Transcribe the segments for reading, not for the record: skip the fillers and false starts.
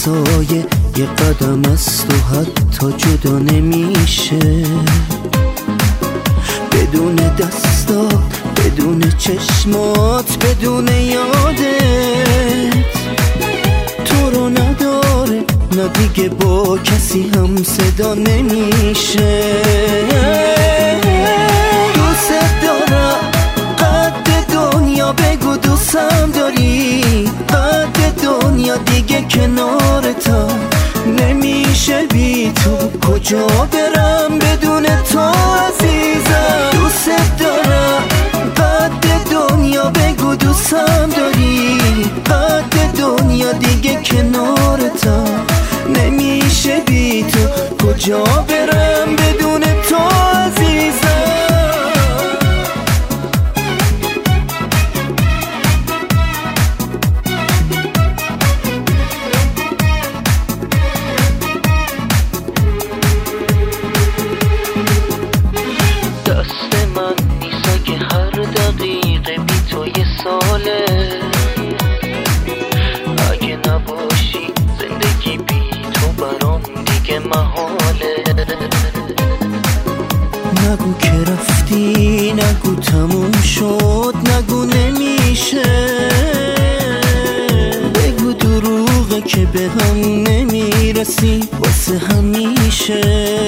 سایه یه قدم از تو حتی جدا نمیشه، بدون دستات، بدون چشمات، بدون یادت. تو رو نداره نه دیگه با کسی هم صدا نمیشه. دوست دارم قد دنیا بگو دوستم داری، قد دنیا دیگه کنارتم نمیشه بی تو. کجا برم بدون تو عزیزم؟ دوست دارم قد دنیا بگو دوستم داری، قد دنیا دیگه کنارتم نمیشه بی تو. کجا برم بدون تو عزیزم؟ ساله اگه نباشی زندگی بی تو برام دیگه محاله. نگو که رفتی، نگو تموم شد، نگو نمیشه، بگو دروغه که به هم نمیرسی واسه همیشه.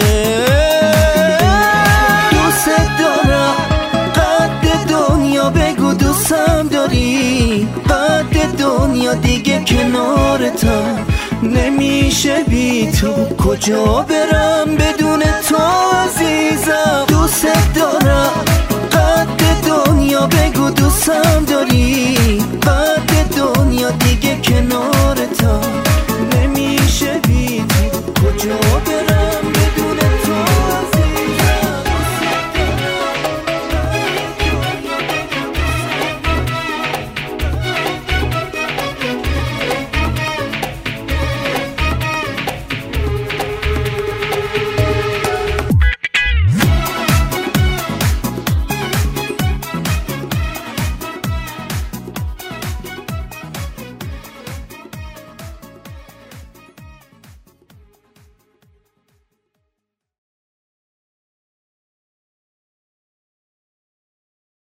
دوست دارم قد دنیا بگو دوستم داری، قد دنیا دیگه کنارتم نمیشه بی تو. کجا برم بدون تو عزیزم؟ دوست دارم قد دنیا بگو دوستم داری،